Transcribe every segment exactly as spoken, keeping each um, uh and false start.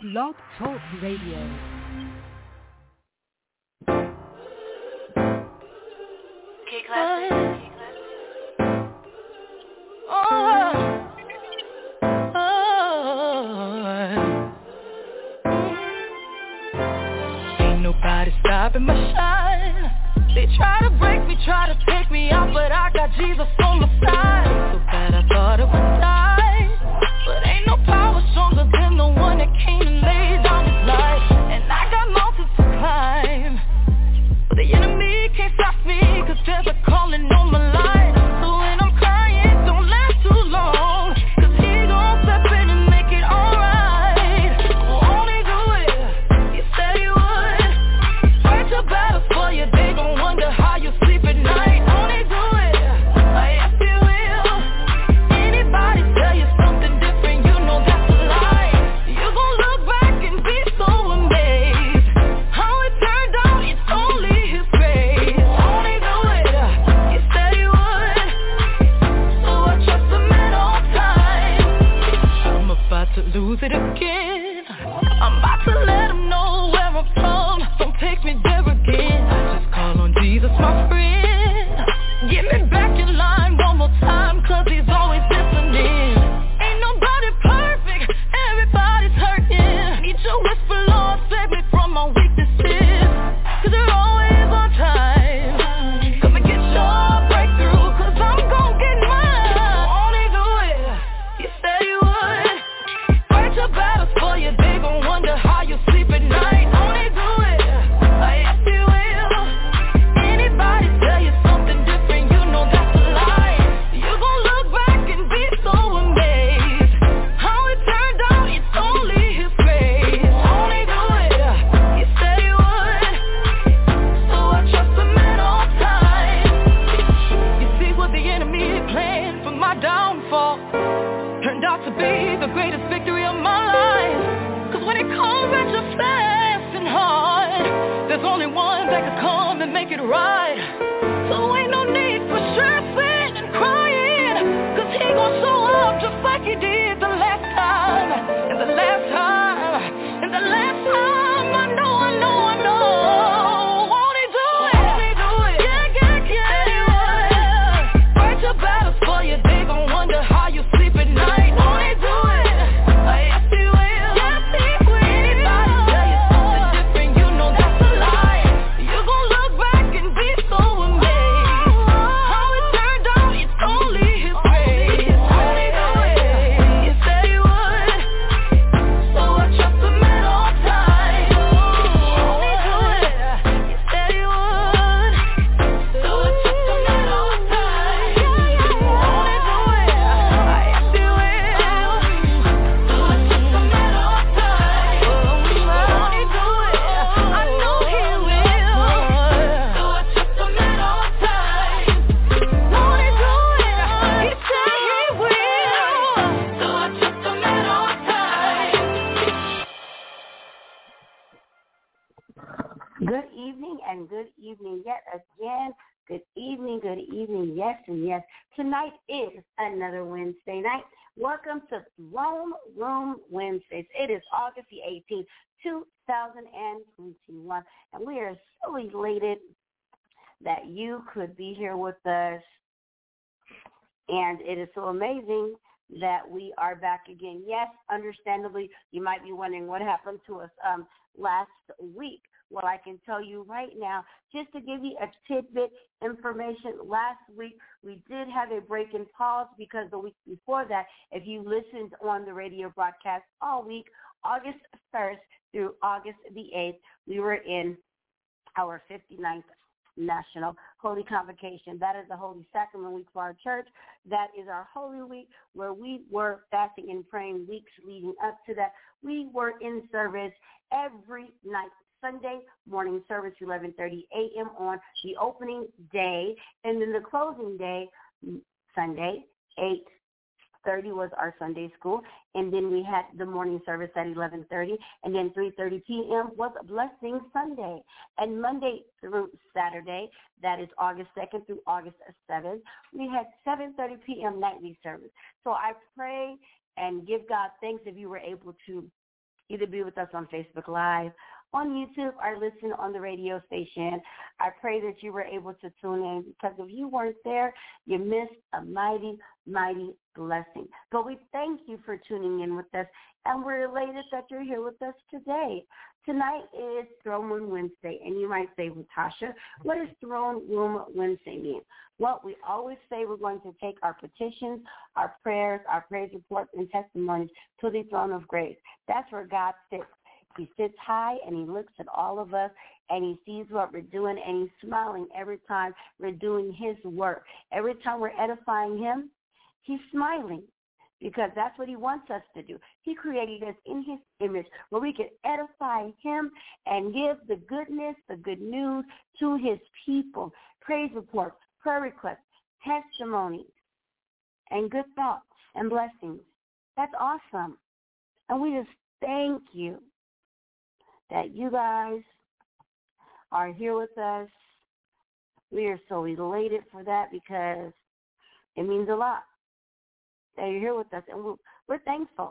Blog Talk Radio. K-Classic. Oh, oh, ain't nobody stopping my shine. They try to break me, try to take me out, but I got Jesus on my side. So bad I thought it would die, but ain't no power stronger than the one that came and laid down his life. And I got mountains to climb, but the enemy can't stop me, cause there's a calling on my life. So when I'm crying, don't last too long, cause he gon' step in and make it alright. Won't he do it? He said he would. Fight your battles for you, they gon' wonder how you sleep at night. Won't he do it? Yes, he will. Anybody tell you something different, you know that's a lie. You gon' look back and be so amazed. How it turned out, it's only his grace. Won't he do it? He said he would. So I trust him at all times. I'm about to lose it again. I'm about to let him know where I'm from. Don't take me there again. I just call on Jesus, my friend. Get me back in line one more time, cause he's always listening. Ain't nobody perfect, everybody's hurting. Need your whisper, Lord, save me from my weaknesses, cause you're always on time. Come and get your breakthrough, cause I'm gon' get mine. Won't he do it? He said he would. Fight your battles for you, they gon' wonder how you sleep at night. Won't he do it? Yes, he will. Anybody tell you something different, you know that's a lie. You gon' look back and be so amazed. How it turned out, it's only his grace. Won't he do it? He said he would. So I trust him at all times. You see what the enemy planned for my downfall turned out to be the greatest victory of my life. Cause when it comes at you fast and hard, there's only one that can come and make it right. So ain't no need for stressing and crying, cause he gon' show up just like he did the last time. And the last time, and the last time, I know, I know, I know. Won't he do it? Won't he do it? Yeah, yeah, yeah. Said he would. Fight your battles for you, they gon' wonder how you sleep at night. Won't he do it? Yes, he will. Yes, he will. Anybody tell you something different, you know that's a lie. You gon' look back and be so amazed. How it turned out, it's only his grace. Won't he do it? He said he would. So I trust him at all times. Won't he do it? He said he would. So I trust him at all times. Won't he do it? Yes, he will. So I trust him at all times. Won't he do it? I know he will. So I trust him at all times. Won't he do it? He said he will. So I trust him at all times. Good evening and good evening yet again. Good evening, good evening, yes and yes. Tonight is another Wednesday night. Welcome to Throne Room Wednesdays. It is August the eighteenth, two thousand twenty-one, and we are so elated that you could be here with us. And it is so amazing that we are back again. Yes, understandably, you might be wondering what happened to us um, last week. Well, I can tell you right now, just to give you a tidbit information, last week we did have a break and pause because the week before that, if you listened on the radio broadcast all week, August first through August the eighth, we were in our fifty-ninth National Holy Convocation. That is the Holy Sacrament Week for our church. That is our Holy Week where we were fasting and praying weeks leading up to that. We were in service every night. Sunday morning service, eleven thirty a.m. on the opening day, and then the closing day, Sunday, eight thirty was our Sunday school, and then we had the morning service at eleven thirty, and then three thirty p.m. was Blessing Sunday. And Monday through Saturday, that is August second through August seventh, we had seven thirty p.m. nightly service. So I pray and give God thanks if you were able to Either be with us on Facebook Live, on YouTube, or listen on the radio station. I pray that you were able to tune in, because if you weren't there, you missed a mighty, mighty blessing. But we thank you for tuning in with us, and we're elated that you're here with us today. Tonight is Throne Room Wednesday, and you might say, well, Tasha, what does Throne Room Wednesday mean? Well, we always say we're going to take our petitions, our prayers, our praise reports, and testimonies to the throne of grace. That's where God sits. He sits high, and he looks at all of us, and he sees what we're doing, and he's smiling every time we're doing his work. Every time we're edifying him, he's smiling, because that's what he wants us to do. He created us in his image where we can edify him and give the goodness, the good news to his people. Praise reports, prayer requests, testimonies, and good thoughts and blessings. That's awesome. And we just thank you that you guys are here with us. We are so elated for that, because it means a lot that you're here with us, and we're, we're thankful.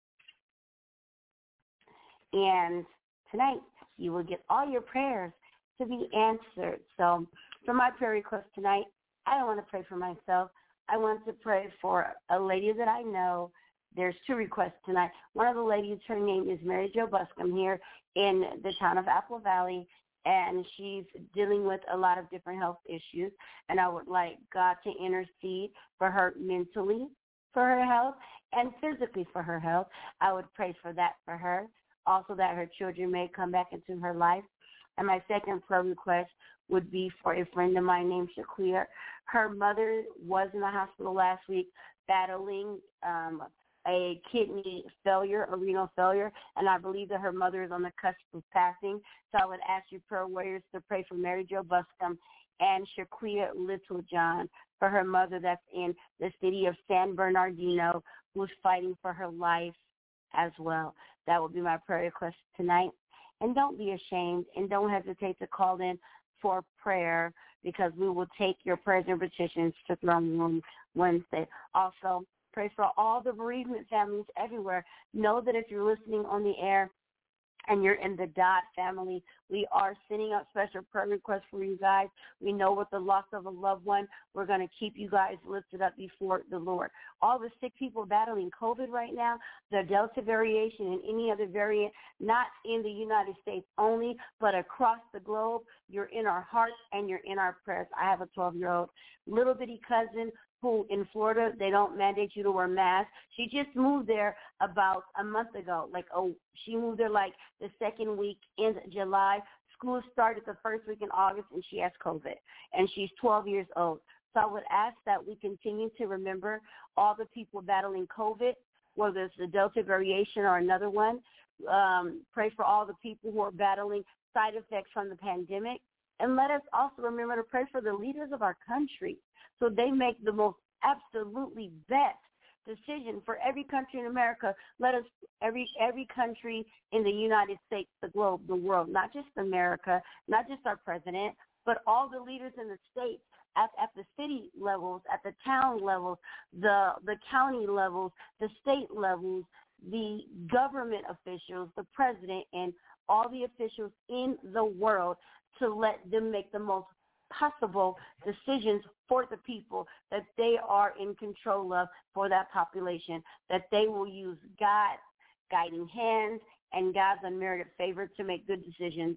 And tonight, you will get all your prayers to be answered. So for my prayer request tonight, I don't want to pray for myself. I want to pray for a lady that I know. There's two requests tonight. One of the ladies, her name is Mary Jo Buscom, here in the town of Apple Valley, and she's dealing with a lot of different health issues, and I would like God to intercede for her mentally, for her health, and physically for her health. I would pray for that for her. Also, that her children may come back into her life. And my second prayer request would be for a friend of mine named Shaquia. Her mother was in the hospital last week battling um, a kidney failure, a renal failure, and I believe that her mother is on the cusp of passing. So I would ask you prayer warriors to pray for Mary Jo Buscom and Shaquia Littlejohn, for her mother that's in the city of San Bernardino, who's fighting for her life as well. That will be my prayer request tonight. And don't be ashamed, and don't hesitate to call in for prayer, because we will take your prayers and petitions to Throne Room Wednesday. Also, pray for all the bereavement families everywhere. Know that if you're listening on the air and you're in the Dodd family, we are sending out special prayer requests for you guys. We know with the loss of a loved one, we're going to keep you guys lifted up before the Lord. All the sick people battling COVID right now, the Delta variation and any other variant, not in the United States only, but across the globe, you're in our hearts and you're in our prayers. I have a twelve-year-old little bitty cousin who in Florida, they don't mandate you to wear masks. She just moved there about a month ago. Like, oh, she moved there like the second week in July. School started the first week in August, and she has COVID, and she's twelve years old. So I would ask that we continue to remember all the people battling COVID, whether it's the Delta variation or another one. Um, pray for all the people who are battling side effects from the pandemic. And let us also remember to pray for the leaders of our country, so they make the most absolutely best decision for every country in America. Let us, every every country in the United States, the globe, the world, not just America, not just our president, but all the leaders in the states, at, at the city levels, at the town levels, the, the county levels, the state levels, the government officials, the president, and all the officials in the world, to let them make the most possible decisions for the people that they are in control of for that population, that they will use God's guiding hands and God's unmerited favor to make good decisions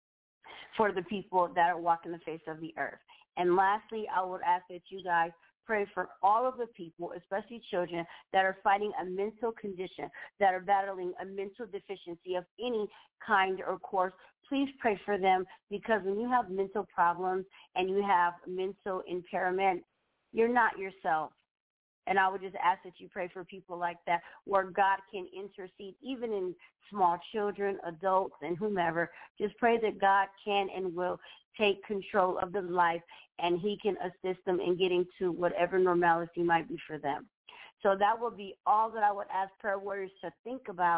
for the people that are walking the face of the earth. And lastly, I would ask that you guys pray for all of the people, especially children, that are fighting a mental condition, that are battling a mental deficiency of any kind or course. Please pray for them, because when you have mental problems and you have mental impairment, you're not yourself. And I would just ask that you pray for people like that, where God can intercede, even in small children, adults, and whomever. Just pray that God can and will take control of their life, and he can assist them in getting to whatever normality might be for them. So that would be all that I would ask prayer warriors to think about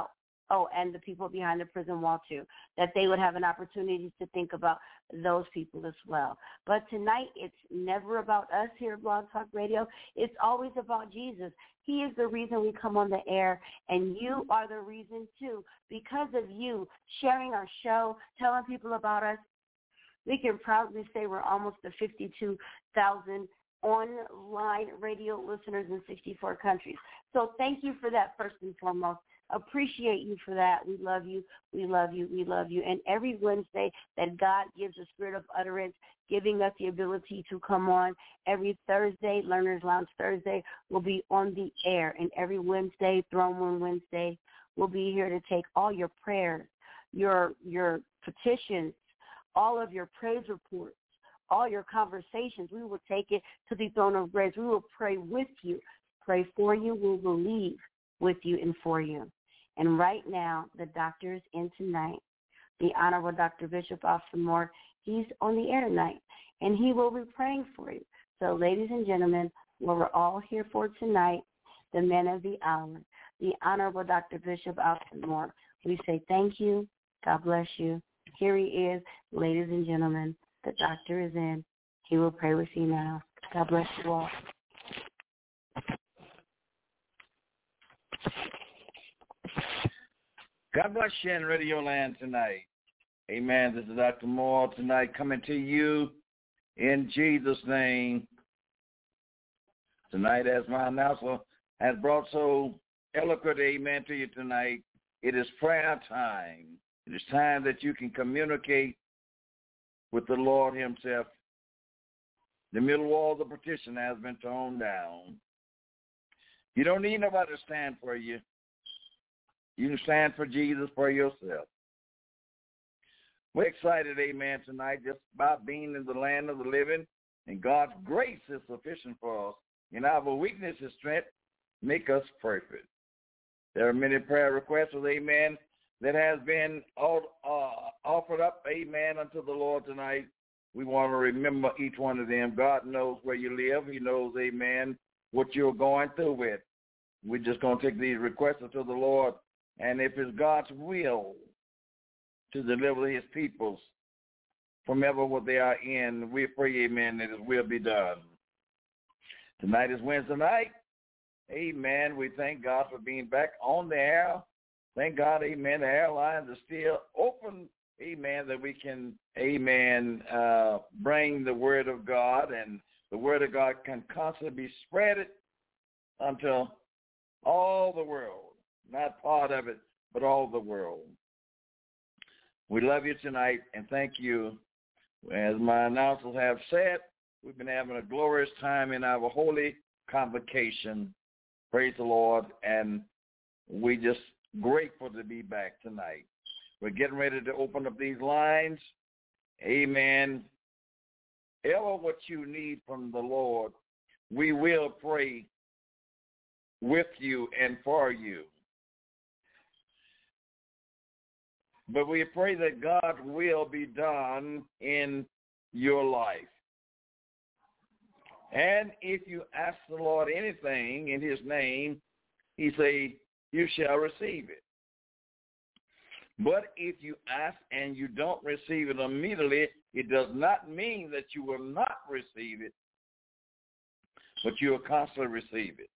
Oh, and the people behind the prison wall, too, that they would have an opportunity to think about those people as well. But tonight, it's never about us here at Blog Talk Radio. It's always about Jesus. He is the reason we come on the air, and you are the reason, too. Because of you sharing our show, telling people about us, we can proudly say we're almost to fifty-two thousand online radio listeners in sixty-four countries. So thank you for that, first and foremost. Appreciate you for that. We love you. We love you. We love you. And every Wednesday that God gives a spirit of utterance, giving us the ability to come on, every Thursday, Learners Lounge Thursday, will be on the air. And every Wednesday, Throne Room Wednesday, we'll be here to take all your prayers, your your petitions, all of your praise reports, all your conversations. We will take it to the throne of grace. We will pray with you, pray for you. We'll believe with you and for you. And right now, the doctor is in tonight. The Honorable Doctor Bishop Austin Moore, he's on the air tonight, and he will be praying for you. So, ladies and gentlemen, what we're all here for tonight, the man of the hour, the Honorable Doctor Bishop Austin Moore, we say thank you. God bless you. Here he is, ladies and gentlemen. The doctor is in. He will pray with you now. God bless you all. God bless you in Radio Land tonight. Amen. This is Doctor Moore tonight coming to you in Jesus' name. Tonight, as my announcer has brought so eloquent, amen, to you tonight, it is prayer time. It is time that you can communicate with the Lord himself. The middle wall of the partition has been torn down. You don't need nobody to stand for you. You can stand for Jesus for yourself. We're excited, amen, tonight just about being in the land of the living, and God's grace is sufficient for us. In our weakness and strength, make us perfect. There are many prayer requests, amen, that has been all, uh, offered up, amen, unto the Lord tonight. We want to remember each one of them. God knows where you live. He knows, amen, what you're going through with. We're just going to take these requests to the Lord, and if it's God's will to deliver his peoples from ever what they are in, we pray, amen, that it will be done. Tonight is Wednesday night. Amen. We thank God for being back on the air. Thank God, amen, the airlines are still open, amen, that we can, amen, uh, bring the word of God, and the word of God can constantly be spread unto all the world, not part of it, but all the world. We love you tonight, and thank you. As my announcers have said, we've been having a glorious time in our holy convocation. Praise the Lord, and we just grateful to be back tonight. We're getting ready to open up these lines. Amen. Ever what you need from the Lord, we will pray with you and for you. But we pray that God will be done in your life. And if you ask the Lord anything in his name, he say, you shall receive it. But if you ask and you don't receive it immediately, it does not mean that you will not receive it, but you will constantly receive it.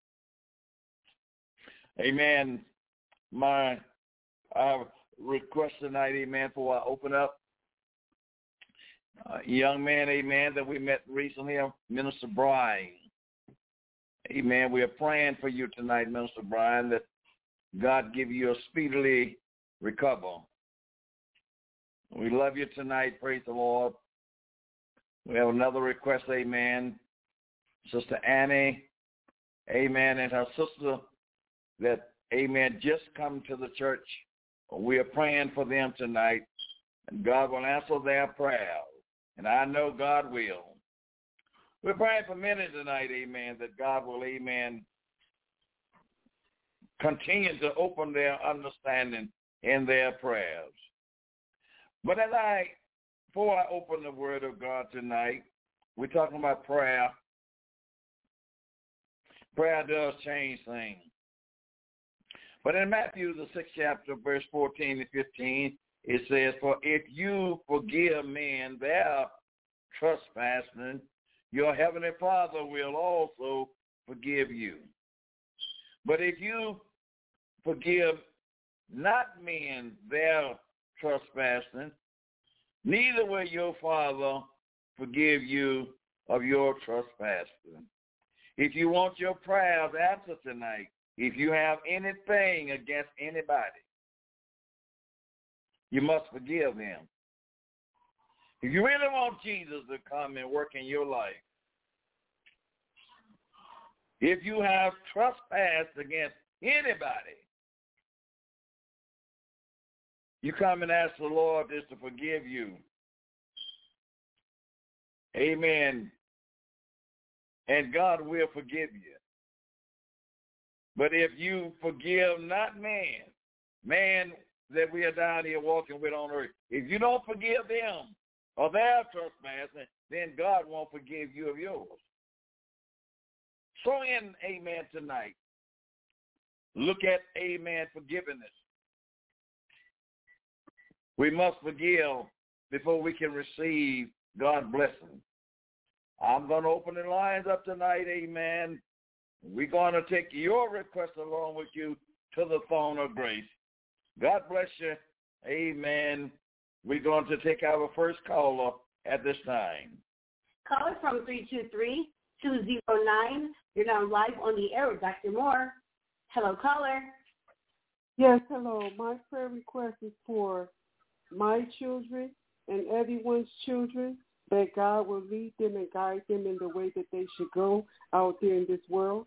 Amen. My uh, request tonight, amen, before I open up, a young man, amen, that we met recently, Minister Brian. Amen. We are praying for you tonight, Minister Brian, that God give you a speedily recover. We love you tonight. Praise the Lord. We have another request, amen. Sister Annie, amen, and her sister that, amen, just come to the church. We are praying for them tonight, and God will answer their prayers, and I know God will. We're praying for many tonight, amen, that God will, amen, continue to open their understanding in their prayers. But as I, before I open the word of God tonight, we're talking about prayer. Prayer does change things. But in Matthew, the sixth chapter, verse fourteen and fifteen, it says, for if you forgive men their trespassing, your heavenly Father will also forgive you. But if you forgive not men their trespassing, neither will your Father forgive you of your trespassing. If you want your prayers answered tonight, if you have anything against anybody, you must forgive them. If you really want Jesus to come and work in your life, if you have trespassed against anybody, you come and ask the Lord just to forgive you. Amen. And God will forgive you. But if you forgive not man, man that we are down here walking with on earth, if you don't forgive them of their trespassing, then God won't forgive you of yours. So in, amen, tonight, look at, amen, forgiveness. We must forgive before we can receive God's blessing. I'm going to open the lines up tonight, amen. We're going to take your request along with you to the throne of grace. God bless you, amen. We're going to take our first caller at this time. Caller from three two three, two zero nine. You're now live on the air with Doctor Moore. Hello, caller. Yes, hello. My prayer request is for my children and everyone's children, that God will lead them and guide them in the way that they should go out there in this world.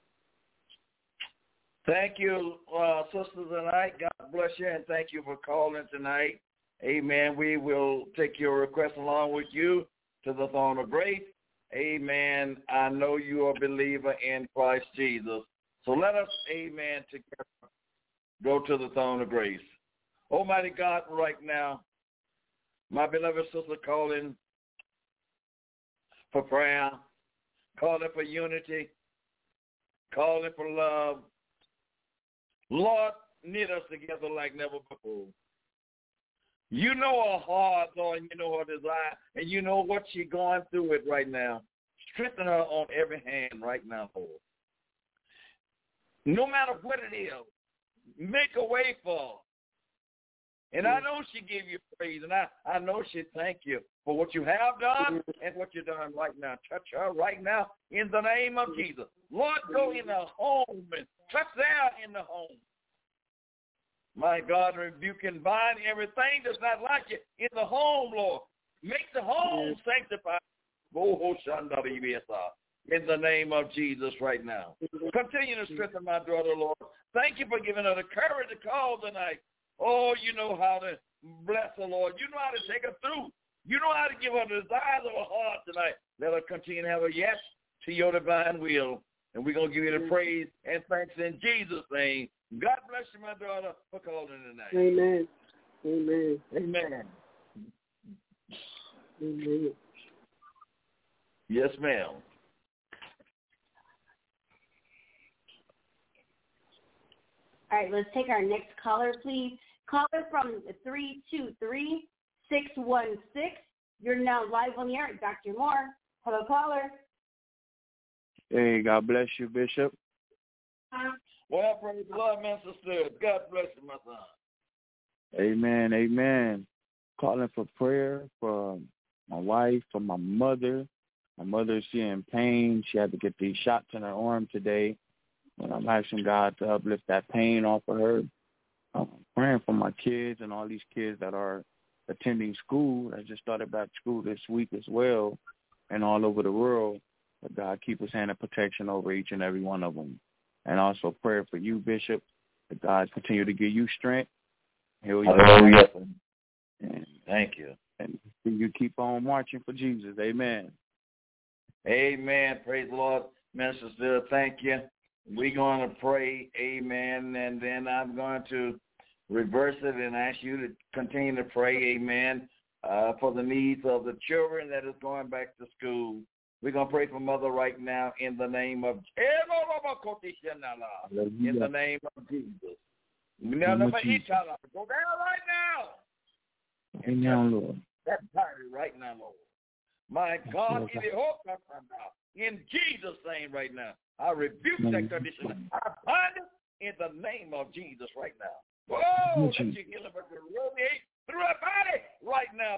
Thank you, uh, Sister tonight. God bless you, and thank you for calling tonight. Amen. We will take your request along with you to the throne of grace. Amen. I know you are a believer in Christ Jesus. So let us, amen, together go to the throne of grace. Almighty God, right now, my beloved sister calling for prayer, calling for unity, calling for love. Lord, knit us together like never before. You know her heart, Lord, and you know her desire, and you know what she's going through with right now. Strengthen her on every hand right now, Lord. No matter what it is, make a way for her. And I know she give you praise, and I, I know she thank you for what you have done and what you're doing right now. Touch her right now in the name of Jesus. Lord, go in the home and touch there in the home. My God, rebuke and bind everything that's not like you in the home, Lord. Make the home sanctified. In the name of Jesus right now. Continue to strengthen my daughter, Lord. Thank you for giving her the courage to call tonight. Oh, you know how to bless her, Lord. You know how to take her through. You know how to give her the desires of her heart tonight. Let her continue to have a yes to your divine will. And we're going to give you the praise and thanks in Jesus' name. God bless you, my daughter, for calling tonight. Amen. Amen. Amen. Amen. Yes, ma'am. All right, let's take our next caller, please. Caller from three two three, six one six. You're now live on the air, Doctor Moore. Hello, caller. Hey, God bless you, Bishop. Well, praise the Lord, man, sister. God bless you, my son. Amen, amen. Calling for prayer for my wife, for my mother. My mother is in pain. She had to get these shots in her arm today. And I'm asking God to uplift that pain off of her. I'm praying for my kids and all these kids that are attending school. I just started back to school this week as well, and all over the world. But God keep his hand of protection over each and every one of them. And also prayer for you, Bishop, that God continue to give you strength. Heal you. Hallelujah. And thank you. And you keep on marching for Jesus. Amen. Amen. Praise the Lord. Minister Still, thank you. We're going to pray, amen, and then I'm going to reverse it and ask you to continue to pray, amen, uh, for the needs of the children that is going back to school. We're going to pray for Mother right now in the name of in the name of Jesus. Go down right now. Amen, Lord. That party right now, Lord. My God, in Jesus' name right now, I rebuke that condition. I bind it in the name of Jesus right now. Whoa, let you heal him through our body right now,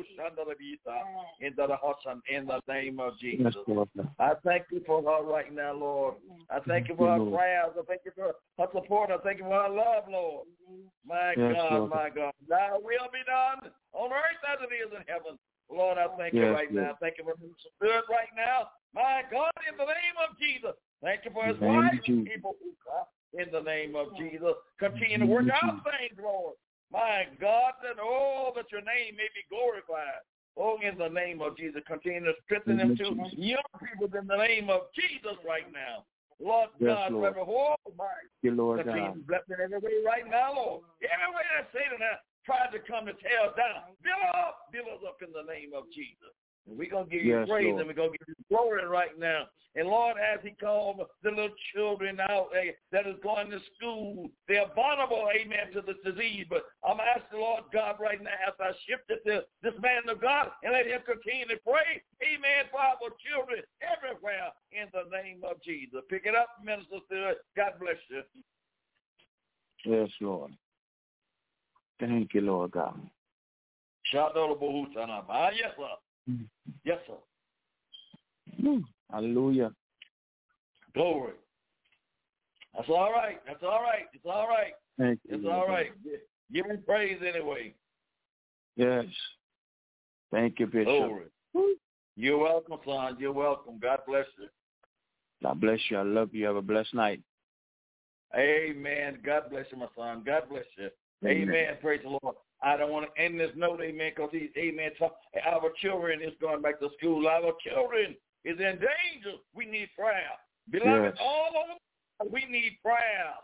in the name of Jesus. I thank you for her right now, Lord. I thank you for her prayers. I thank you for her support. I thank you for her love, Lord. My God, my God. Thy will be done on earth as it is in heaven. Lord, I thank you right now. Thank you for being so good right now. My God, in the name of Jesus. Thank you for his wife, people, in the name of Jesus. Continue to work out things, Lord. My God, that oh, that your name may be glorified. Oh, in the name of Jesus, continue to strengthen them to young people in the name of Jesus right now. Lord yes, God, Lord. Forever, oh, my you, Lord continue God. to bless them every way right now, Lord. Every way that Satan has tried to come to tear us down, build up, build us up in the name of Jesus. And we're going to give you yes, praise, Lord. and we're going to give you glory right now. And, Lord, as he called the little children out eh, that is going to school, they're vulnerable, amen, to this disease. But I'm asking, Lord God, right now, as I shift it to this man of God, and let him continue to pray, amen, for our children everywhere in the name of Jesus. Pick it up, Minister Stewart. God bless you. Yes, Lord. Thank you, Lord God. Yes, sir. Yes, sir. Mm. Hallelujah. Glory. That's all right. That's all right. It's all right. Thank you, it's Lord all God. right. Give him praise anyway. Yes. Thank you, Bishop. Glory. You're welcome, son. You're welcome. God bless you. God bless you. I love you. Have a blessed night. Amen. God bless you, my son. God bless you. Amen. Amen. Praise the Lord. I don't want to end this note, amen, because he's, amen, talk, our children is going back to school. Our children is in danger. We need prayer. Beloved, yes. all over, we need prayer.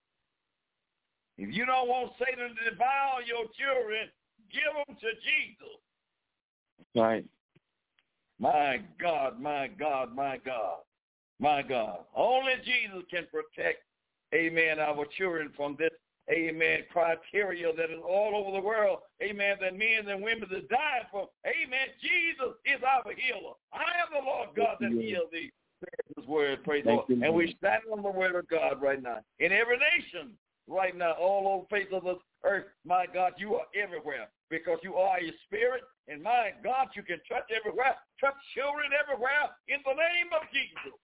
If you don't want Satan to devour your children, give them to Jesus. Right. My God, my God, my God, my God. Only Jesus can protect, amen, our children from this, amen, criteria that is all over the world, amen, that men and women are dying for. Amen. Jesus is our healer. I am the Lord God that heals thee. His word, praise the Lord. And we stand on the word of God right now. In every nation right now, all over the face of the earth, my God, you are everywhere because you are a spirit. And my God, you can touch everywhere. Touch children everywhere in the name of Jesus.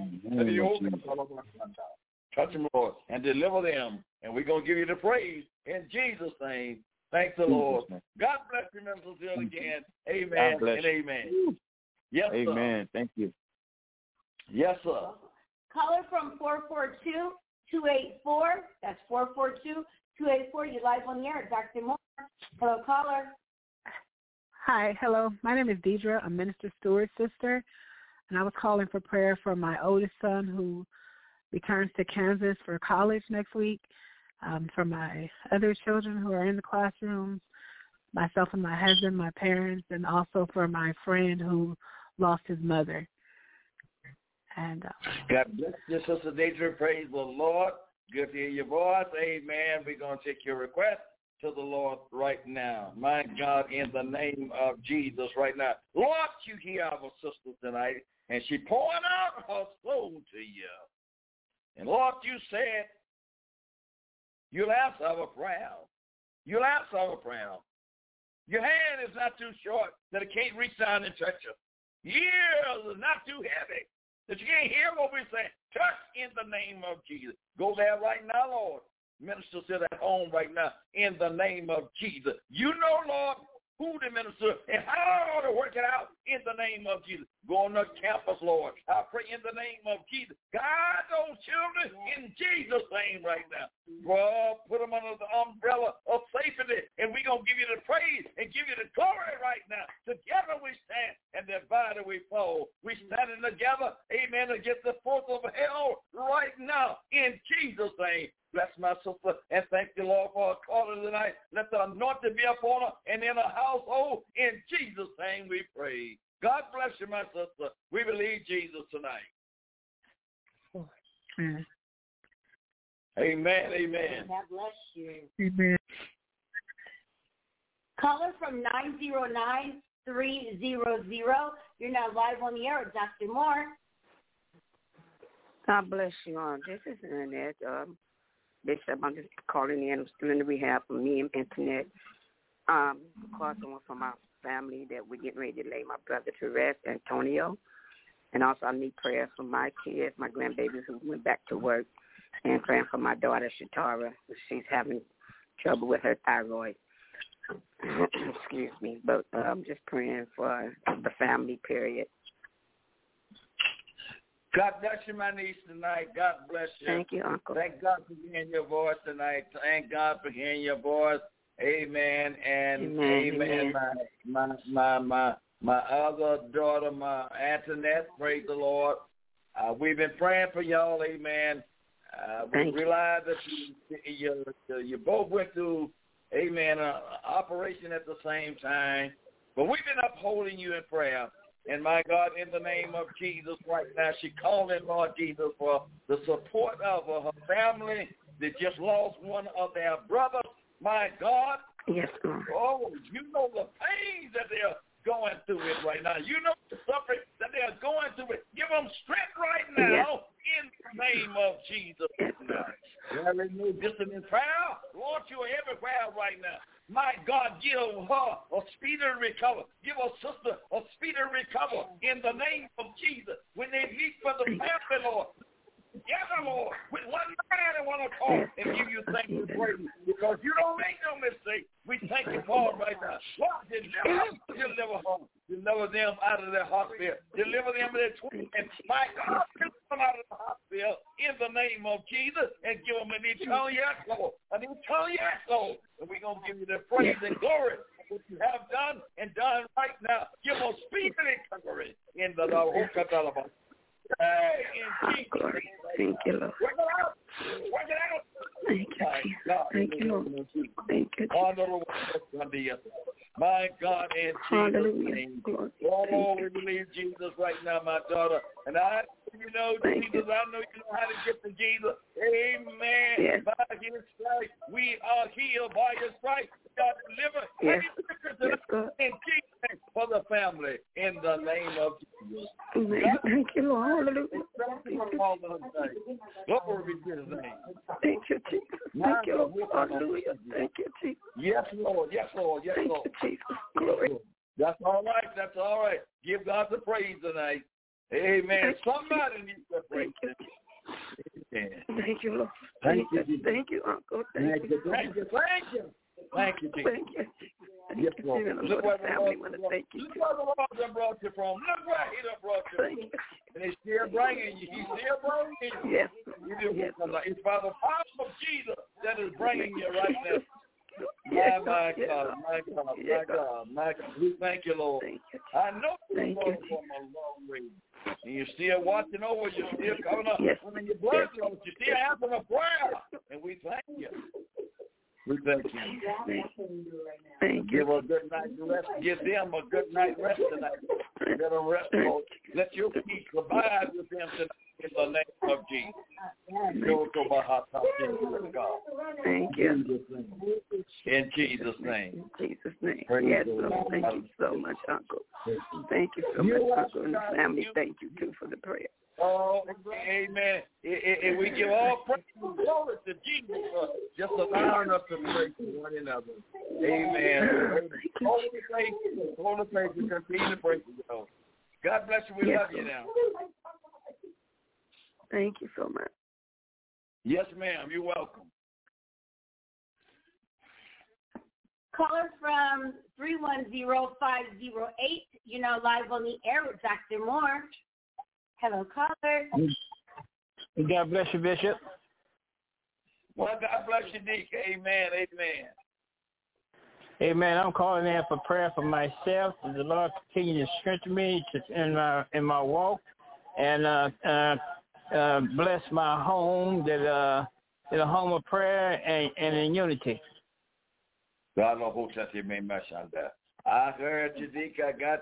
Yes. Touch them, Lord, and deliver them. And we're going to give you the praise in Jesus' name. Thanks the Lord. God bless you, Minister Jill, again. Amen and amen. Yes, sir. Amen. Thank you. Yes, sir. Caller from four four two, two eight four. That's four four two, two eight four. You're live on the air. Doctor Moore. Hello, caller. Hi. Hello. My name is Deidre. I'm Minister Stewart's sister. And I was calling for prayer for my oldest son who returns to Kansas for college next week, um, for my other children who are in the classrooms, myself and my husband, my parents, and also for my friend who lost his mother. And uh, God bless you, Sister Deidre. Praise the Lord. Good to hear your voice. Amen. We're going to take your request to the Lord right now. My God, in the name of Jesus right now. Lord, you hear our sister tonight, and she pouring out her soul to you. And Lord, you said, you'll answer our prayer. You'll answer our prayer. Your hand is not too short that it can't reach down and touch you. Ears is not too heavy that you can't hear what we're saying. Touch in the name of Jesus. Go there right now, Lord. Minister sit at home right now in the name of Jesus. You know, Lord, who to minister and how to work it out in the name of Jesus. Go on the campus, Lord. I pray in the name of Jesus. Guide those children in Jesus' name right now. Well, put them under the umbrella of safety, and we're going to give you the praise and give you the glory right now. Together we stand, and divided we fall. We standing together, amen, against the force of hell right now in Jesus' name. Bless my sister, and thank you, Lord, for her calling tonight. Let the anointing be upon her and in her household. In Jesus' name we pray. God bless you, my sister. We believe Jesus tonight. Amen. Amen, amen. God bless you. Amen. Caller from nine zero nine, three zero zero. You're now live on the air with Doctor Moore. God bless you all. This is Annette. Um, Bishop, I'm just calling in. I'm still in the rehab for me and Internet. Um, of course, I want from my family that we're getting ready to lay my brother to rest, Antonio. And also I need prayers for my kids, my grandbabies who went back to work, and praying for my daughter, Shatara. She's having trouble with her thyroid. Excuse me. But uh, I'm just praying for the family, period. God bless you, my niece, tonight. God bless you. Thank you, Uncle. Thank God for hearing your voice tonight. Thank God for hearing your voice. Amen and amen. Amen. amen. My, my, my, my, my other daughter, my Antoinette, praise the Lord. Uh, we've been praying for y'all, amen. Uh, we Thank realize that you, you, you both went through, amen, an operation at the same time. But we've been upholding you in prayer. And, my God, in the name of Jesus right now, she calling, Lord Jesus, for the support of her family that just lost one of their brothers. My God. Yes, Lord. Oh, you know the pains that they're going through it right now. You know the suffering that they're going through it. Give them strength right now yes. in the name of Jesus. Yes, There is no distance in prayer. Lord, you are everywhere right now. My God, give her a speedy recover. Give her sister a speedy recover in the name of Jesus. When they meet for the family, Lord, together, Lord, with one man and one accord, and give you thanks and praise, because you don't make no mistake. We thank you for it right now. Lord, deliver, deliver her. Deliver them out of their hospital. Deliver them in their twins. And my God, deliver them out of the hospital in the name of Jesus, and give them an eternal yes, Lord. An eternal yes, Lord. And we're going to give you the praise and glory for what you have done and done right now. Give them speedy recovery in the Lord. Hey, in Jesus' name. Thank you, Lord. Work it out. Work it out. Thank you, Jesus. Thank you, Lord. Thank you, Jesus. My God, in Jesus' name. Oh, we believe Jesus right now, my daughter. And I, you know, Thank Jesus, you. I know you know how to get to Jesus. Amen. Yes. By his stripes, we are healed. By his stripes, we are delivered. Yes. Yes, God. In Jesus' name, for the family, in the name of Jesus. Amen. Thank you, Lord. Hallelujah. Glory be to his name. Thank you, Jesus. Thank you, Lord. Hallelujah. Thank you, Jesus. Yes, Lord. Yes, Lord. Yes, Thank Lord. you, Jesus. Glory. That's all right. That's all right. Give God the praise tonight. Amen. Somebody needs the praise. Thank you. Thank you, Lord. Thank Thank you. you. Thank you, Uncle. Thank, Thank you. Thank you. Thank you. Thank you, Jesus. Thank you. Thank Yes, you, Lord. Jesus. Look where the family Lord, want to thank you. look where the Lord done brought you from. Look where he done brought you Thank from. you. And he's still bringing you. He's still bringing you. Yes. You do Yes. It's by the power of Jesus that is bringing you right now. Yes, My, my yes, God, my God, my yes, God, my God. We thank you, Lord. Thank you. I know you're Thank going you. from a long way. And you're still watching over. You're still coming up. Yes. I mean, your blood Yes. flows. You're still answering a prayer. And we thank you. We thank you. Thank you. Give a good night rest. Give them a good night rest tonight. Let them rest, Lord. Let your peace abide with them tonight in the name of Jesus. Thank you. In Jesus' name. In Jesus' name. Praise Yes, the Lord. Lord. Thank you so much, Uncle. Thank you so much, Uncle, and the family. Thank you, too, for the prayer. Oh, amen. And we give all praise and glory to Jesus for just allowing us to pray for one another. Amen. Hold the faith. Hold the faith. We continue to pray for you. God bless you. We Yes, love you Lord. now. Thank you so much. Yes, ma'am. You're welcome. Caller from three one zero, five zero eight. You're now live on the air with Doctor Moore. Hello, caller. God bless you, Bishop. Well, God bless you, Nick. Amen. Amen. Amen. I'm calling in for prayer for myself. That the Lord continue to strengthen me to, in my in my walk, and uh, uh, uh, bless my home. That uh, in a home of prayer and, and in unity. God, Lord, I heard you, Nick. I got you.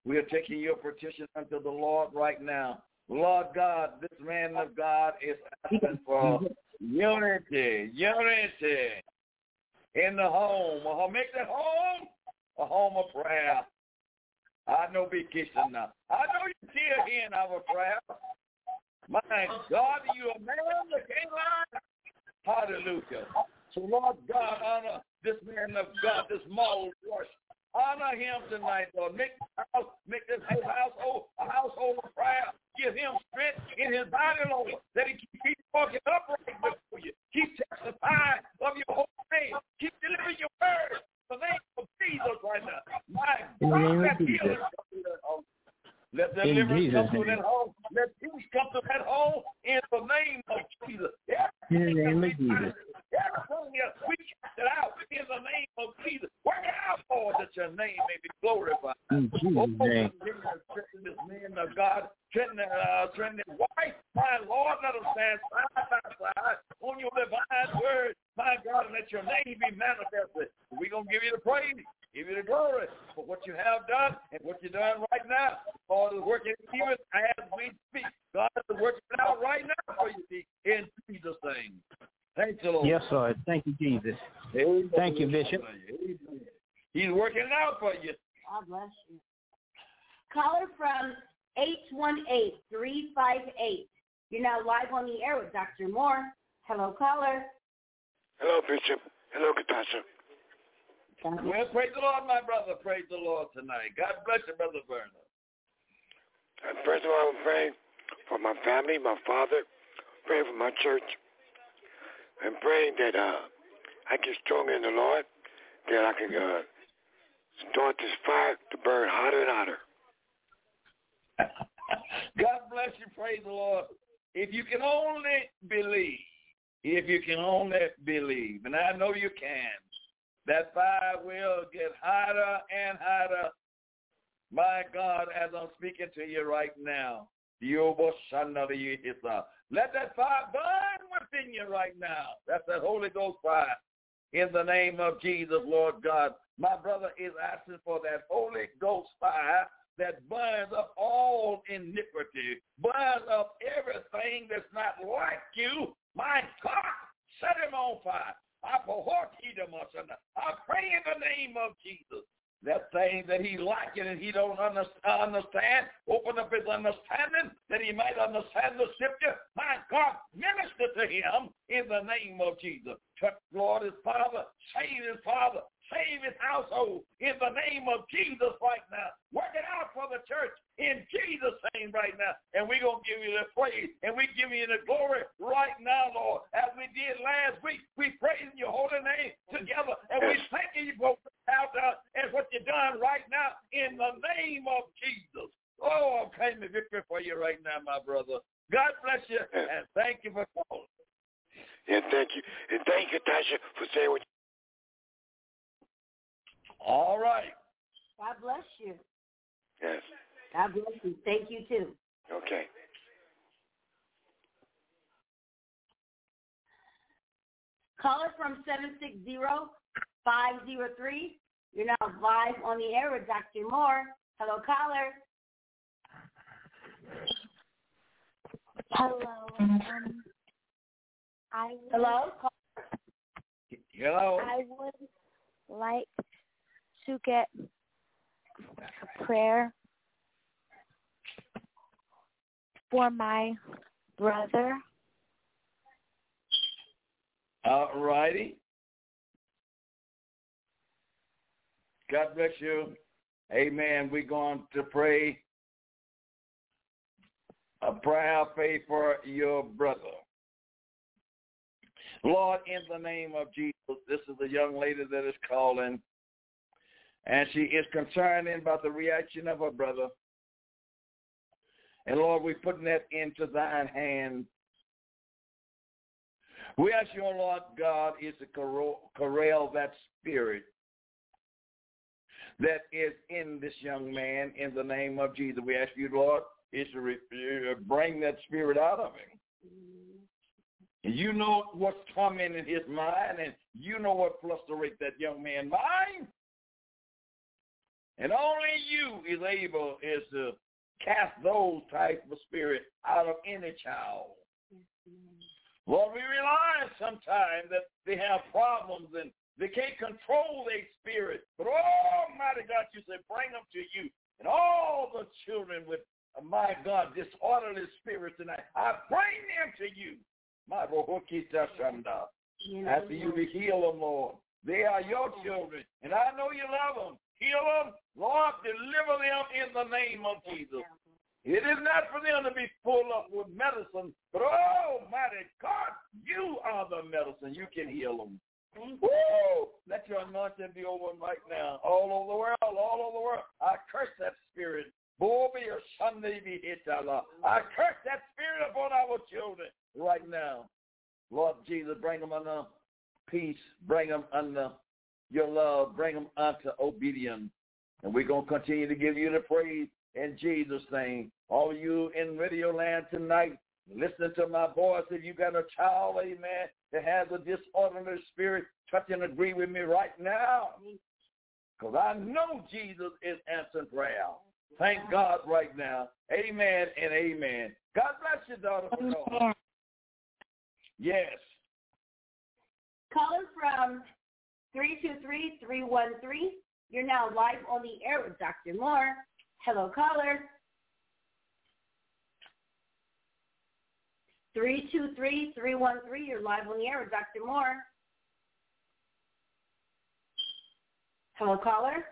We are taking your petition unto the Lord right now. Lord God, this man of God is asking for unity, unity in the home. Or make that home a home of prayer. I know be kissing now. I know you still hearing our prayer. My God, you a man that can't lie. Hallelujah. So Lord God, honor this man of God, this moral rush. Honor him tonight, Lord. Make this house, make this household a household of prayer. Give him strength in his body, Lord, that he keep walking upright before you. Keep testifying of your whole name. Keep delivering your word in the name of Jesus right now. My God, that healing come to that home. Let deliverance come to that home. Let peace come to that home in the name of Jesus. In the name of Jesus. Everything else, we cast it out in the name of Jesus. Work it out, Lord, that your name may be glorified. In Jesus' name. Strengthen this man of God, strengthen uh, his wife. My Lord, let us stand side by side on your divine word. My God, and let your name be manifested. We're going to give you the praise, give you the glory for what you have done and what you're doing right now. God is working even as we speak. God is working out right now for you in Jesus' name. Thank you, Lord. Yes, Lord. Thank you, Jesus. Amen. Thank you, Bishop. He's working it out for you. God bless you. Caller from eight one eight, three five eight. You're now live on the air with Doctor Moore. Hello, caller. Hello, Bishop. Hello, Katasha. Well, praise the Lord, my brother. Praise the Lord tonight. God bless you, Brother Vernon. And first of all, I'm praying for my family, my father, praying for my church, and praying that uh, I get stronger in the Lord, that I can uh, start this fire to burn hotter and hotter. God bless you. Praise the Lord. If you can only believe, if you can only believe, and I know you can, that fire will get hotter and hotter. My God, as I'm speaking to you right now, let that fire burn within you right now. That's that Holy Ghost fire. In the name of Jesus, Lord God, my brother is asking for that Holy Ghost fire that burns up all iniquity, burns up everything that's not like you. My God, set him on fire. I pray in the name of Jesus. That thing that he lacking and he don't understand, open up his understanding that he might understand the scripture. My God, minister to him in the name of Jesus. Touch, Lord, his father, save his father, save his household in the name of Jesus right now. Work it out for the church in Jesus' name right now. And we're going to give you the praise and we give you the glory right now, Lord. As we did last week, we praise your holy name together and we thank you for out uh, and what you're doing right now in the name of Jesus. Oh, I'm claiming victory for you right now, my brother. God bless you and thank you for calling. Yeah, thank you. And thank you, Tasha, for saying what you All right. God bless you. Yes. God bless you. Thank you, too. Okay. Caller from seven six zero, five zero three. You're now live on the air with Doctor Moore. Hello, caller. Hello. Um, I would, Hello. Hello. I would like to get a prayer for my brother. All righty. God bless you. Amen. We're going to pray a prayer of faith for your brother. Lord, in the name of Jesus, this is a young lady that is calling, and she is concerned about the reaction of her brother. And Lord, we're putting that into thine hands. We ask you, Lord God, is to corral that spirit that is in this young man in the name of Jesus. We ask you, Lord, is to re- bring that spirit out of him. And you know what's coming in his mind, and you know what frustrates that young man's mind. And only you is able is to cast those type of spirits out of any child. Lord, we realize sometimes that they have problems and they can't control their spirit. But, oh, mighty God, you say, bring them to you. And all the children with, uh, my God, disorderly spirits tonight, I bring them to you. My Rohokita Shanda. After you to heal them, Lord. They are your children, and I know you love them. Heal them. Lord, deliver them in the name of Jesus. It is not for them to be full up with medicine, but, oh, mighty God, you are the medicine. You can heal them. Woo! Let your anointing be over them right now, all over the world, all over the world. I curse that spirit. I curse that spirit upon our children right now. Lord Jesus, bring them under peace. Bring them under your love. Bring them unto obedience. And we're going to continue to give you the praise in Jesus' name. All of you in Radio Land tonight, listen to my voice. If you got a child, amen, that has a disorderly spirit, touch and agree with me right now. Because I know Jesus is answering prayer. Thank God right now. Amen and amen. God bless you, daughter. Amen. Yes. Caller from three two three, three one three. You're now live on the air with Doctor Moore. Hello, caller. three two three, three one three. You're live on the air with Doctor Moore. Hello, caller.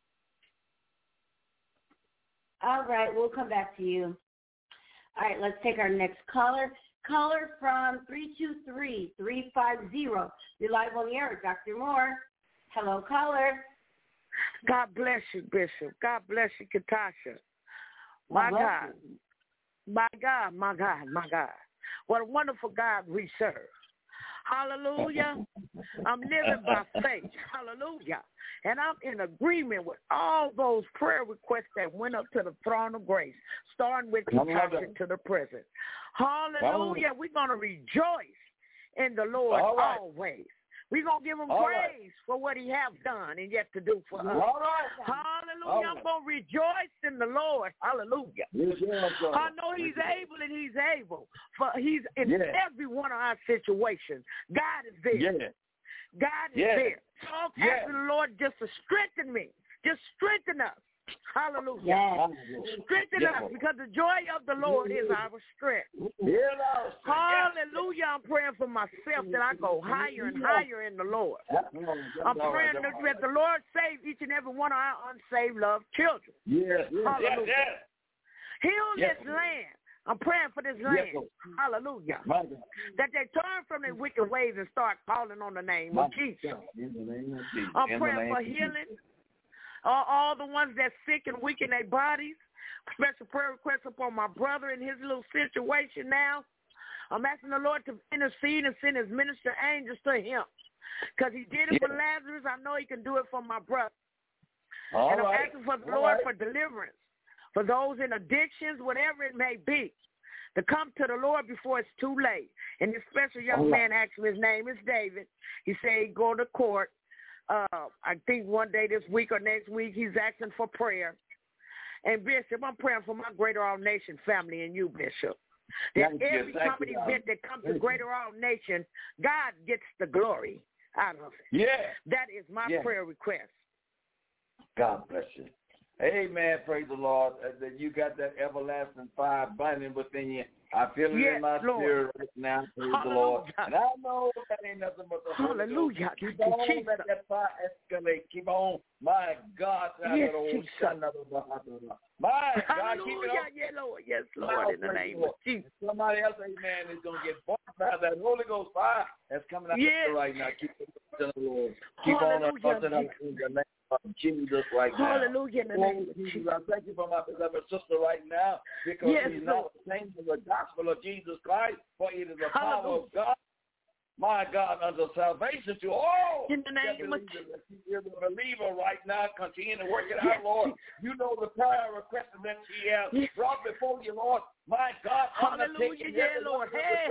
All right, we'll come back to you. All right, let's take our next caller. Caller from three two three, three five zero. You're live on the air with Doctor Moore. Hello, caller. God bless you, Bishop. God bless you, Katasha. My God. You. My God, my God, my God. What a wonderful God we serve. Hallelujah. I'm living by faith. Hallelujah. And I'm in agreement with all those prayer requests that went up to the throne of grace, starting with Katasha to the present. Hallelujah. We're going to rejoice in the Lord right. always. We're going to give him all praise right. for what he has done and yet to do for us. All right. Hallelujah. All I'm right. going to rejoice in the Lord. Hallelujah. Yes, yes, I know he's able and he's able. For he's in yes. every one of our situations. God is there. Yes. God is yes. there. So I'm yes. asking the Lord just to strengthen me. Just strengthen us. Hallelujah. Yes. Strengthen yes. us because the joy of the Lord is our strength. Yes. Hallelujah. I'm praying for myself that I go higher and higher in the Lord. I'm praying that, that the Lord save each and every one of our unsaved loved children. Yes. Hallelujah. Yes. Heal yes. this land. I'm praying for this land. Yes. Hallelujah. That they turn from their wicked ways and start calling on the name of Jesus. In the name of Jesus. I'm praying for healing. All, all the ones that's sick and weak in their bodies. Special prayer requests upon my brother in his little situation now. I'm asking the Lord to intercede and send his minister angels to him. Because he did it yeah. for Lazarus. I know he can do it for my brother. All and I'm right. asking for the All Lord right. for deliverance. For those in addictions, whatever it may be, to come to the Lord before it's too late. And this special young right. man, actually, his name is David. He said he'd go to court. Uh, I think one day this week or next week, he's asking for prayer. And, Bishop, I'm praying for my Greater All Nation family and you, Bishop. That Thank every company event that comes to Greater All Nation, God gets the glory out of it. Yeah. That is my yeah. prayer request. God bless you. Amen. Praise the Lord. Uh, that you got that everlasting fire burning within you. I feel it yes, in my Lord. spirit right now. Praise Hallelujah. the Lord. And I know that ain't nothing but the Holy Hallelujah. Ghost. Keep on Jesus. Let that fire escalate. Keep on. My God. Yes, Jesus. My God. Hallelujah. Keep it on. Yes, Lord. Yes, Lord. In the name of Jesus. Somebody else, amen, is going to get born by that Holy Ghost fire that's coming out yes. right now. Keep it on the Lord. Keep Hallelujah. on the in the name of Jesus right now. Hallelujah. In the name of Jesus. I thank you for my beloved sister right now because yes, she's not ashamed of the gospel of Jesus Christ, for it is the power Hallelujah. of God, my God, unto salvation to all. In the name of Jesus. You're the believer right now. Continue to work it out, yes, Lord. You know the prayer request that she has yes. brought before you, Lord. My God, Hallelujah, yeah, Lord. Hey,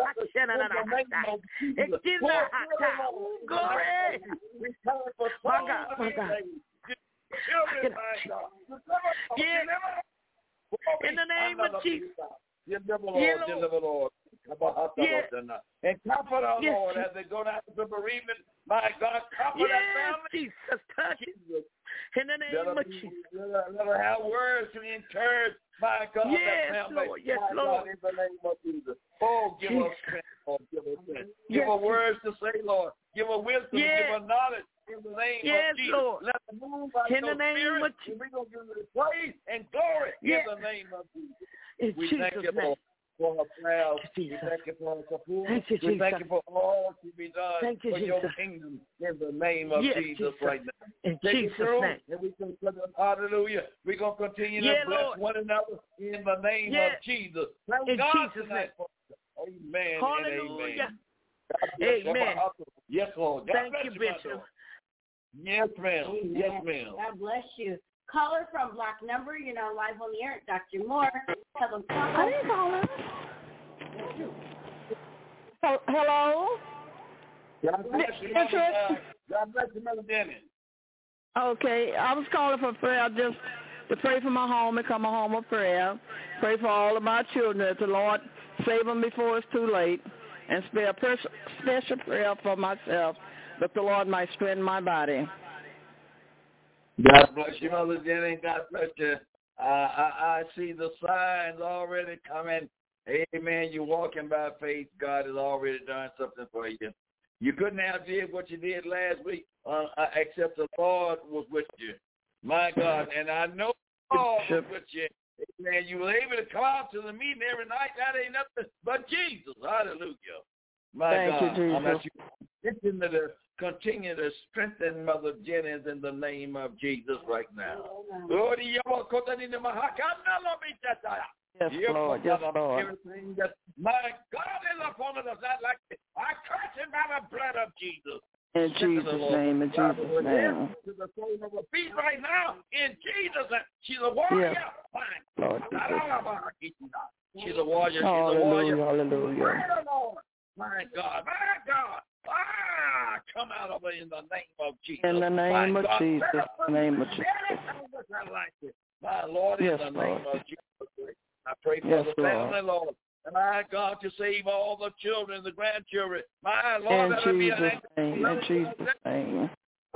glory. My God, my God. children, my God. Yes. In the name of Jesus. Deliver, Lord, yes, deliver, Lord. Yes. And comfort our yes. Lord as they go down to bereavement. My God, comfort yes, that family. Jesus, touch it. In the name let of her, Jesus. Let her have words to encourage, my God, yes, that family. Lord. Yes, my Lord. God, in the name of Jesus. Oh, give Jesus. us strength, Lord. Give us strength. Yes, give her words to say, Lord. Give her wisdom. yes. Give her knowledge. In the name yes, of Jesus. Lord. Let her move by in your the name spirit. Of Jesus. And we're going to give you praise and glory yes. in the name of Jesus. In we Jesus thank you, name. Lord, for her prayers. Jesus. We thank you for her support. Thank you, we Jesus. thank you for all to be done thank you, for Jesus. your kingdom in the name of yes, Jesus, Jesus right now. In Take Jesus' it through, name. and we can hallelujah. We're going to continue yeah, to bless Lord. one another in the name yeah. of Jesus. Thank in God Jesus' tonight. name. Amen Hallelujah. and amen. Amen. Yes, Lord. God Thank bless you, you, Bishop. Yes, ma'am. Amen. Yes, ma'am. God bless you. Caller from block number, you know, live on the air, Doctor Moore. Hello, I didn't call her. So, hello? God bless you, Mother, uh, God bless you, Mother Dennis. Okay, I was calling for prayer just to pray for my home and come a home of prayer. Pray for all of my children that the Lord save them before it's too late. And spare a pers- special prayer for myself that the Lord might strengthen my body. God bless you, Mother Jenny. God bless you. Uh, I, I see the signs already coming. Amen. You're walking by faith. God has already done something for you. You couldn't have did what you did last week uh, except the Lord was with you. My God. And I know the Lord was with you. Amen. You were able to come out to the meeting every night. That ain't nothing but Jesus. Hallelujah. My Thank God. you, I'm Jesus. asking you to continue to strengthen Mother Jennings in the name of Jesus right now. Yes, Lord. Yes, Lord. Everything that my God is upon us, not like it. I curse it by the blood of Jesus. In Jesus' name, in Jesus' name. To the soul of her feet right now, in Jesus' name. She's a warrior. Yes. Lord Jesus. She's a warrior. She's hallelujah, a warrior. Hallelujah. My God, my God. Ah, come out of it in the name of Jesus. In the name my of God. Jesus. In the name of Jesus. My Lord, in yes, the Lord. name of Jesus. I pray for yes, the family, Lord. Lord. My God, to save all the children, the grandchildren. My Lord, in Jesus' name. In Jesus' name.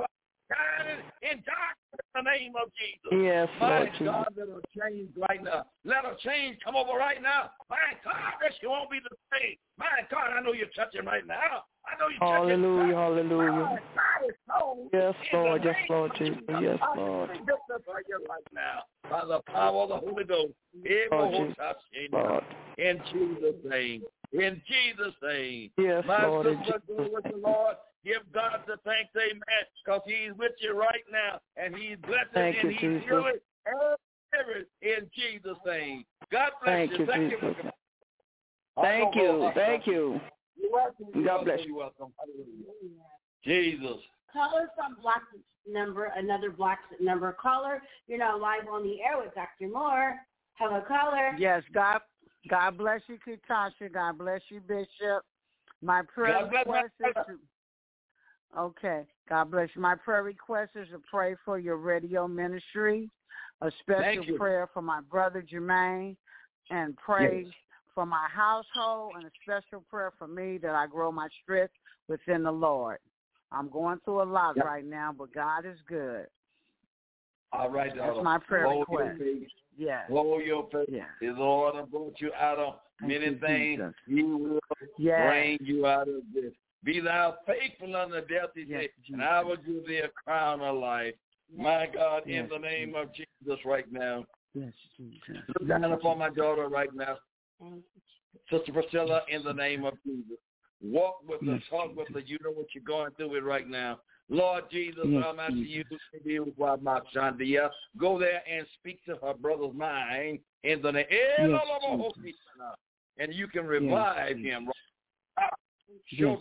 In darkness, in the name of Jesus. Yes, my Lord God, Jesus. let her change right now. Let her change come over right now. My God, that she won't be the same. My God, I know you're touching right now. I know you're touching. Hallelujah, hallelujah. So yes, Lord, yes, Lord Jesus. Yes, I Lord. for you right now by the power of the Holy Ghost. Lord Jesus. Lord. In Jesus' name. In Jesus' name. Yes, My Lord. sister, go with the Lord. Give God the thanks, amen, because he's with you right now, and he's blessed Thank and you, he's Jesus. healing every in Jesus' name. God bless Thank you. you, Thank Jesus. you. Thank you. Thank you. You're welcome. You're God welcome. bless you. You're welcome. Hallelujah. Jesus. Caller from block number, another block number. Caller, you're now live on the air with Doctor Moore. Hello, caller. Yes, God, God bless you, Katasha. God bless you, Bishop. My prayer request is to, okay, God bless you. My prayer request is to pray for your radio ministry, a special prayer for my brother Jermaine, and pray yes. for my household, and a special prayer for me that I grow my strength within the Lord. I'm going through a lot yep. right now, but God is good. All right, that's daughter. my prayer Hold request. Yeah. Hold your faith. Yeah. The Lord has brought you out of Thank many you, things. Jesus. He will yes. bring you out of this. Be thou faithful unto death, he yes, said, Jesus. and I will give thee a crown of life. Yes. My God, yes, in the name Jesus. of Jesus right now. Yes, Jesus. Look down upon my daughter right now. Sister Priscilla, in the name of Jesus. Walk with yes, us, talk Jesus. with us. You know what you're going through it right now. Lord Jesus, yes, I'm asking Jesus. you to go there and speak to her brother's mind in the name. Yes, and you can revive yes, him. Yes,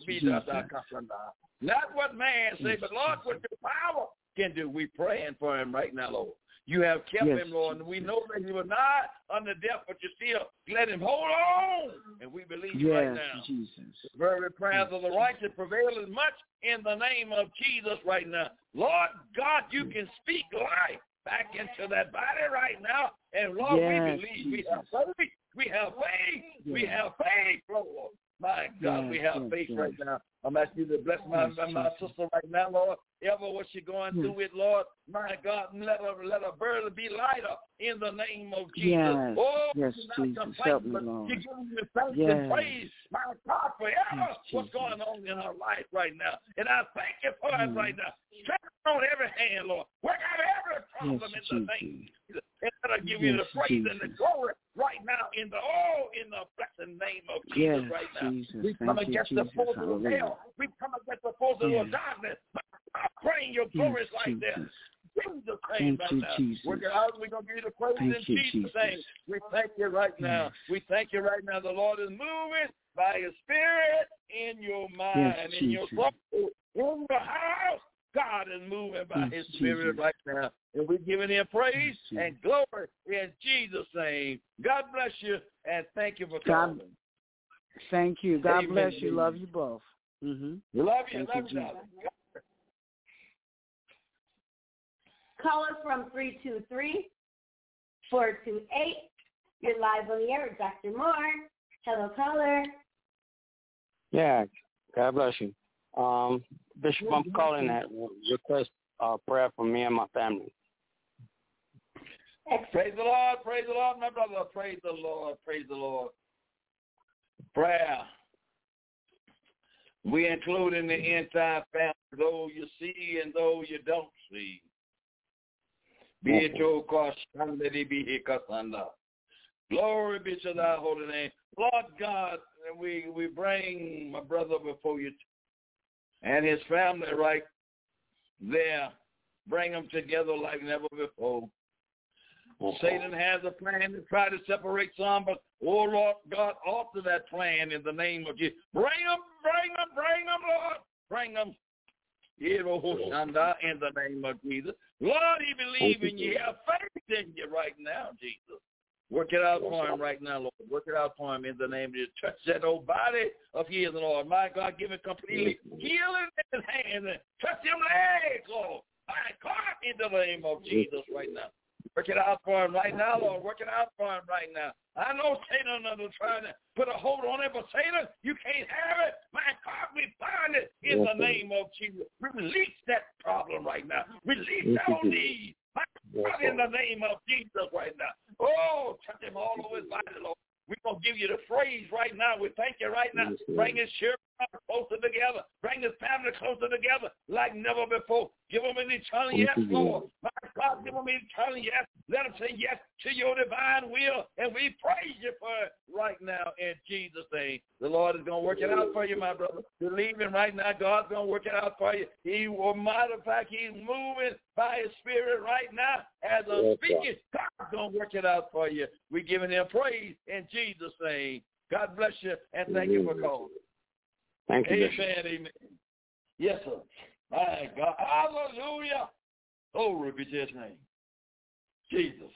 Not what man say, yes, but Lord, what your power can do. We're praying for him right now, Lord. You have kept yes, him, Lord, and we know that he was not under death, but you still let him hold on. And we believe yes, right now. Jesus. The very prayers yes, of the righteous prevail as much in the name of Jesus right now. Lord God, you can speak life back into that body right now. And Lord, yes, we believe Jesus. we have faith. We have faith. Yes. We have faith, Lord. My God, yes, we have yes, faith yes. right now. I'm asking you to bless my, yes, my sister right now, Lord. Ever what she's going yes. through with, Lord. My God, let her, let her burden be lighter in the name of Jesus. Yes, oh, yes, Jesus, help me, Lord. She gives you thanks yes. and praise, my God, forever yes, what's going on in her life right now. And I thank you for yes. it right now. Strength on every hand, Lord. Work out every problem yes, in the name of Jesus. And let her give yes, you the praise Jesus. and the glory right now in the oh in the blessed name of Jesus yes, right now. Jesus. We Thank come you, against Jesus. the forces of Hallelujah. hell. We come against the forces yes. of darkness. Praying your glories yes, right there. Jesus. Jesus' name Thank right you, now. Jesus. Work it out. We're going to give you the praise Thank in you, Jesus' Jesus. name. We thank you right now. Yes. We thank you right now. The Lord is moving by his spirit in your mind, Yes, in your Jesus. soul, in your house. God is moving by yes, his spirit Jesus. right now. And we're giving him praise yes, and glory in Jesus' name. God bless you and thank you for God, calling. thank you. God Amen. bless you. Love you both. Mm-hmm. Love you. Thank love you, you. Jesus. Call us from three two three, four two eight. You're live on the air with Doctor Moore. Hello, caller. Yeah, God bless you. Um, Bishop, I'm calling that request uh, prayer for me and my family. Praise the Lord, praise the Lord, my brother. Praise the Lord, praise the Lord. Prayer. We include in the entire family, though you see and though you don't see. Be it your caution, let it be hikasanda. Glory be to thy holy name. Lord God, we, we bring my brother before you and his family right there. Bring them together like never before. Okay. Satan has a plan to try to separate some, but, oh, Lord God, alter that plan in the name of Jesus. Bring them, bring them, bring them, Lord. Bring them. In the name of Jesus. Lord, he believes in you. Have faith in you right now, Jesus. Work it out for him right now, Lord. Work it out for him in the name of Jesus. Touch that old body of his, Lord. My God, give it completely healing in his hand. Touch him legs, Lord. My God, in the name of Jesus right now. Work it out for him right now, Lord. Work it out for him right now. I know Satan is trying to put a hold on it, but Satan, you can't have it. My God, we bind it in the name of Jesus. Release that problem right now. Release that old need. My God, in the name of Jesus right now. Oh, touch him all over his body, Lord. We're going to give you the praise right now. We thank you right now. Bring his church closer together. Bring his family closer together like never before. Give them an eternal yes, Lord. My God, give them an eternal yes. Let them say yes to your divine will. And we praise you for it right now in Jesus' name. The Lord is going to work it out for you, my brother. Believe him right now. God's going to work it out for you. He will, matter of fact, he's moving by his spirit right now. As I'm speaking, God's going to work it out for you. We're giving him praise in Jesus' name. God bless you, and thank you for calling. Thank you, Amen, Bishop. amen. Yes, sir. My God. Hallelujah. Glory be to his name. Jesus.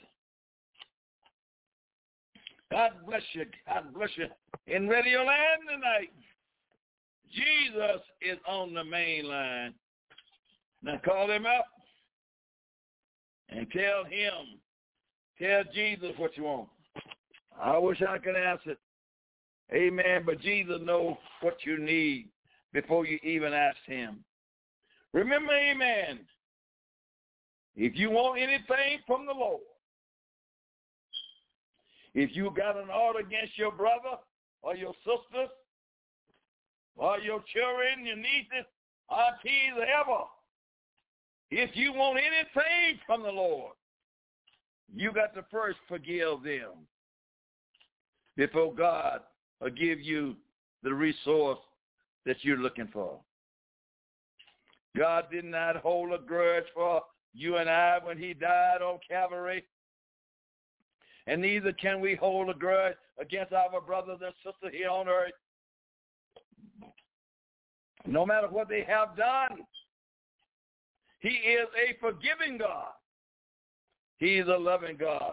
God bless you. God bless you. In Radio Land tonight, Jesus is on the main line. Now call him up and tell him, tell Jesus what you want. I wish I could answer it. Amen. But Jesus knows what you need before you even ask him. Remember, amen, if you want anything from the Lord, if you got an order against your brother or your sisters or your children, your nieces, aunties, whatever, if you want anything from the Lord, you got to first forgive them before God will give you the resource that you're looking for. God did not hold a grudge for you and I when he died on Calvary. And neither can we hold a grudge against our brothers and sisters here on earth. No matter what they have done, he is a forgiving God. He's a loving God.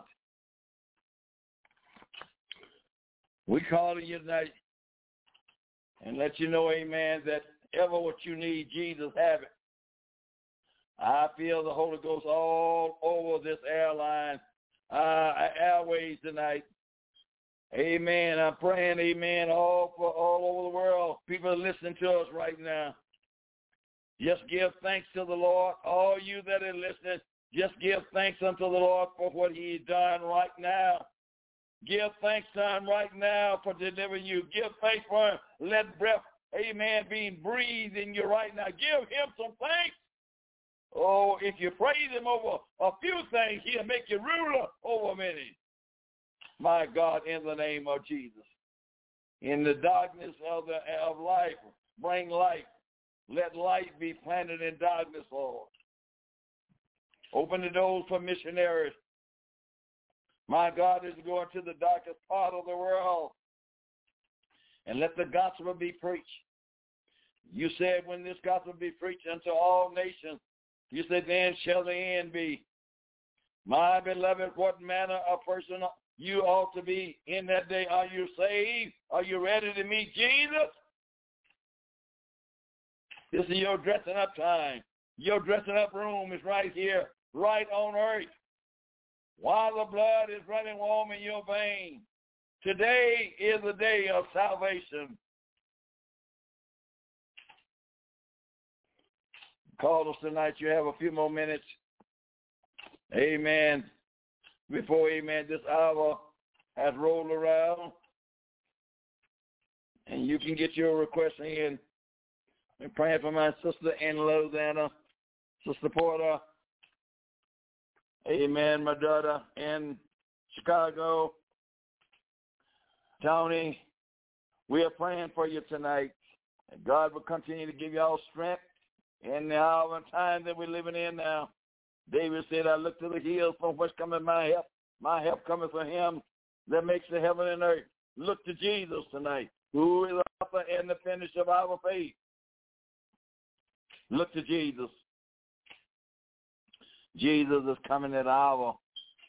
We call you tonight and let you know, amen, that ever what you need, Jesus have it. I feel the Holy Ghost all over this airline, uh, airways tonight. Amen. I'm praying, amen, all for all over the world. People are listening to us right now. Just give thanks to the Lord. All you that are listening, just give thanks unto the Lord for what he's done right now. Give thanks to him right now for delivering you. Give thanks for him. Let breath, amen, being breathed in you right now. Give him some thanks. Oh, if you praise him over a few things, he'll make you ruler over many. My God, in the name of Jesus. In the darkness of, the, of life, bring light. Let light be planted in darkness, Lord. Open the doors for missionaries. My God is going to the darkest part of the world. And let the gospel be preached. You said when this gospel be preached unto all nations, you said then shall the end be. My beloved, what manner of person you ought to be in that day? Are you saved? Are you ready to meet Jesus? This is your dressing up time. Your dressing up room is right here, right on earth. While the blood is running warm in your veins, today is the day of salvation. Call us tonight. You have a few more minutes. Amen. Before, amen, this hour has rolled around. And you can get your request in. I'm praying for my sister in Louisiana, Sister Porter. Amen, my daughter in Chicago. Tony, we are praying for you tonight. And God will continue to give you all strength in the hour and time that we're living in now. David said, I look to the hills from which cometh my help. My help cometh from him that makes the heaven and earth. Look to Jesus tonight, who is the author and the finisher of our faith. Look to Jesus. Jesus is coming at an hour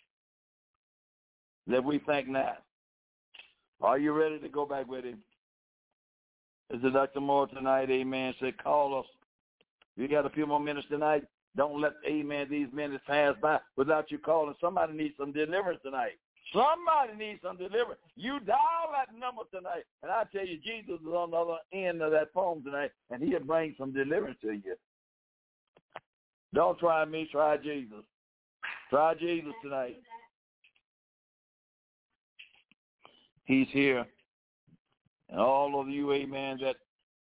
that we think not. Are you ready to go back with him? Is it Doctor Moore tonight? Amen. Say, call us. You got a few more minutes tonight. Don't let, amen, these minutes pass by without you calling. Somebody needs some deliverance tonight. Somebody needs some deliverance. You dial that number tonight, and I tell you, Jesus is on the other end of that phone tonight, and he'll bring some deliverance to you. Don't try me, try Jesus. Try Jesus tonight. He's here. And all of you, amen, that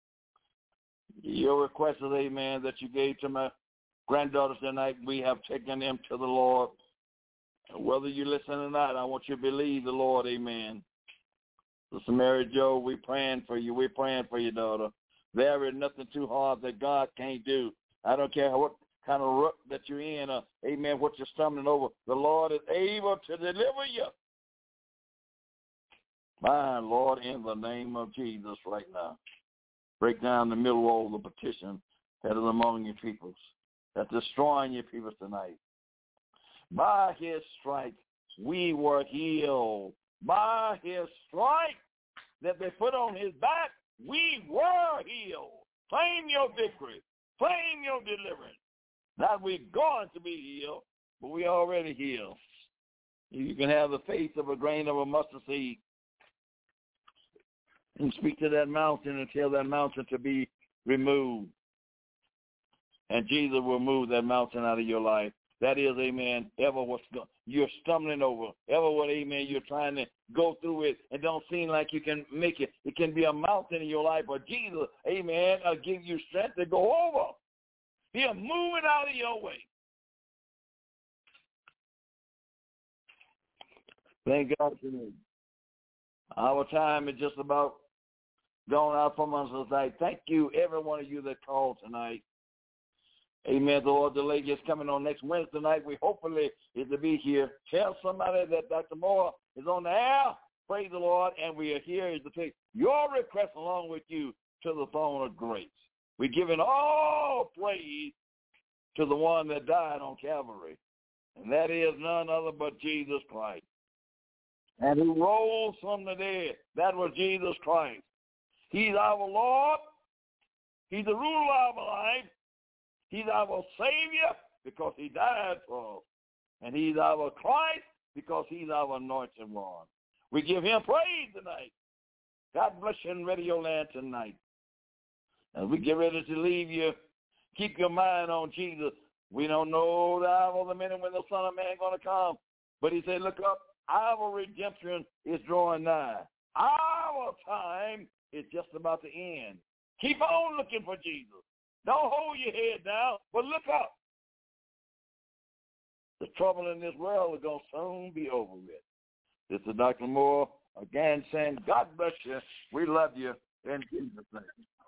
your request is, amen, that you gave to my granddaughters tonight, we have taken them to the Lord. And whether you listen or not, I want you to believe the Lord, amen. Sister Mary Jo, we're praying for you. We're praying for your daughter. There is nothing too hard that God can't do. I don't care what kind of rut that you're in, or, amen, what you're stumbling over. The Lord is able to deliver you. My Lord, in the name of Jesus right now, break down the middle wall of the petition that is among your peoples, that's destroying your people tonight. By his stripes, we were healed. By his stripes that they put on his back, we were healed. Claim your victory. Claim your deliverance. Not we're going to be healed, but we already healed. You can have the faith of a grain of a mustard seed and speak to that mountain and tell that mountain to be removed. And Jesus will move that mountain out of your life. That is, amen, ever what you're stumbling over, ever what, amen, you're trying to go through it and don't seem like you can make it. It can be a mountain in your life, but Jesus, amen, will give you strength to go over. He'll move it out of your way. Thank God for me. Our time is just about gone out from us tonight. Thank you, every one of you that called tonight. Amen. The Lord, the lady is coming on next Wednesday night. We hopefully is to be here. Tell somebody that Doctor Moore is on the air. Praise the Lord. And we are here to take your request along with you to the throne of grace. We're giving all praise to the one that died on Calvary. and that is none other but Jesus Christ. And who rose from the dead, that was Jesus Christ. He's our Lord. He's the ruler of our life. He's our Savior because he died for us. And he's our Christ because he's our anointed one. We give him praise tonight. God bless you in Radio Land tonight. As we get ready to leave you, keep your mind on Jesus. We don't know the hour or the minute when the Son of Man is going to come. But he said, look up, our redemption is drawing nigh. Our time is just about to end. Keep on looking for Jesus. Don't hold your head down, but look up. The trouble in this world is going to soon be over with. This is Doctor Moore again saying, God bless you. We love you in Jesus' name.